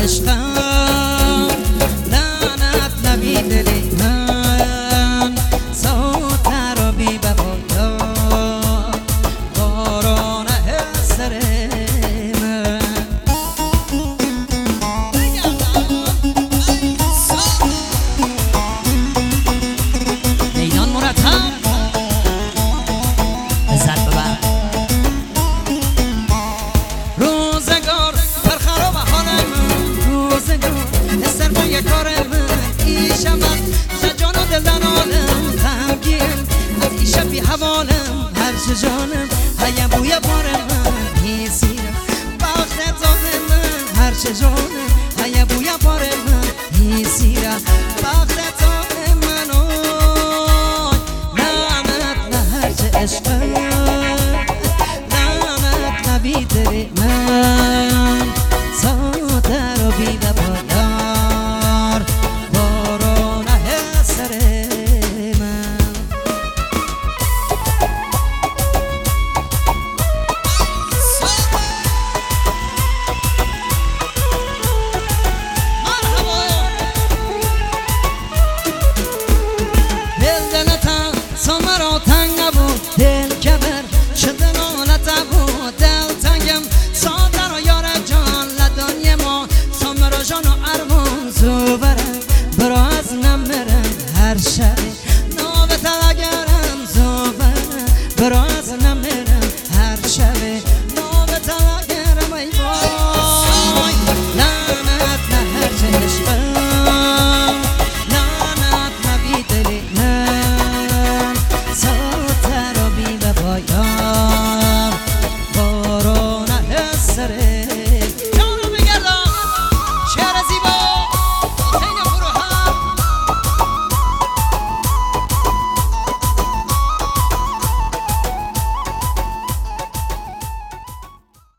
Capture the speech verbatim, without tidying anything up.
عشقم لعنت نبی دلی من سوتر و بی بپایا باران سر من میدان مرتب بزد ببر روزگار برخراب حالم روزگار سرمایه کار من ای شبت شجان و دلدن آلم غمگین از ای شب بی حوالم هر چه جانم هیم بوی بار من هی سیرم وقت داد من هر چه جانم